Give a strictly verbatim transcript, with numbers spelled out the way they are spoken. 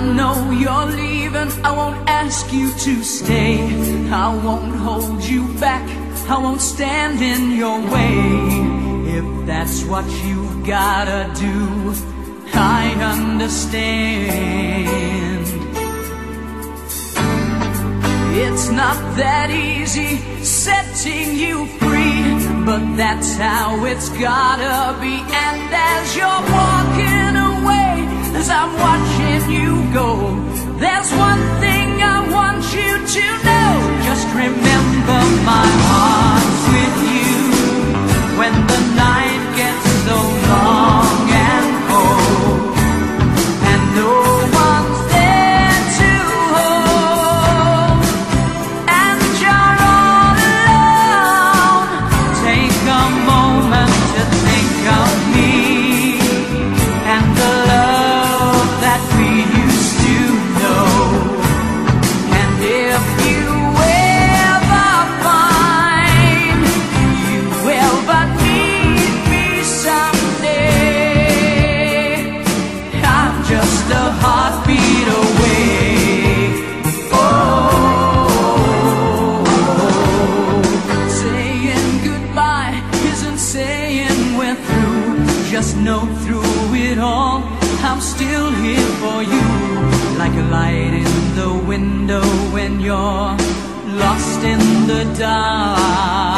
know you're leaving, I won't ask you to stay. I won't hold you back, I won't stand in your way. If that's what you gotta do, I understand. It's not that easy setting you free, but that's how it's gotta be. And as you're walking away, as I'm watching you go, there's one thing I want you to know. Just remember my heart's with you when the night gets so long and cold, and no one's there to hold, and you're all alone. Take a moment to think of me and the love that we used to know. And if you ever find you ever need me someday, I'm just a heartbeat away. Oh, saying goodbye isn't saying we're through. Just know through it all, I'm still here for you, like a light in the window when you're lost in the dark.